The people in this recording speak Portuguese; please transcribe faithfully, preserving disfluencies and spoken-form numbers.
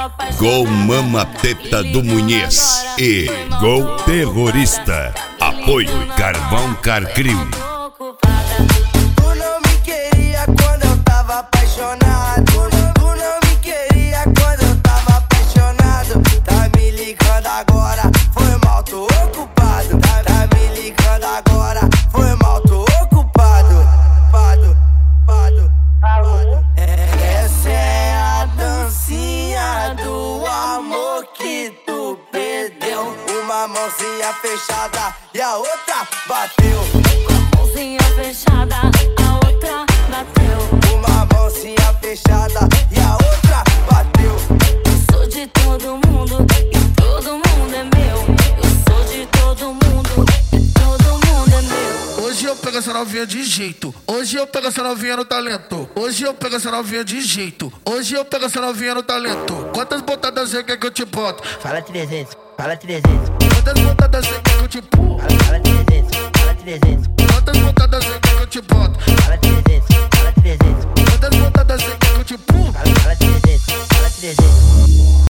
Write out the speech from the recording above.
Gol Mama Teta do Munhez e Gol Terrorista. Apoio Carvão Carcril. Tu não me queria quando eu tava apaixonado. Tu não me queria quando eu tava apaixonado. Tá me ligando agora, foi mal, tô ocupado. Tá, tá me ligando agora, foi mal, tô ocupado. Pado, pado, pado. Essa é a dancinha do amor que tu perdeu. Uma mãozinha fechada e a outra bateu. Uma mãozinha fechada, a outra bateu. Uma mãozinha fechada e a outra bateu. Eu sou de todo mundo e todo mundo é meu. Eu sou de todo mundo e todo mundo é meu. Hoje eu pego essa novinha de jeito. Hoje eu pego essa novinha no talento. Hoje eu pego essa novinha de jeito. Hoje eu pego essa novinha no talento. Quantas botadas você quer que eu te boto? Fala trezentos, fala trezentos. Quantas botadas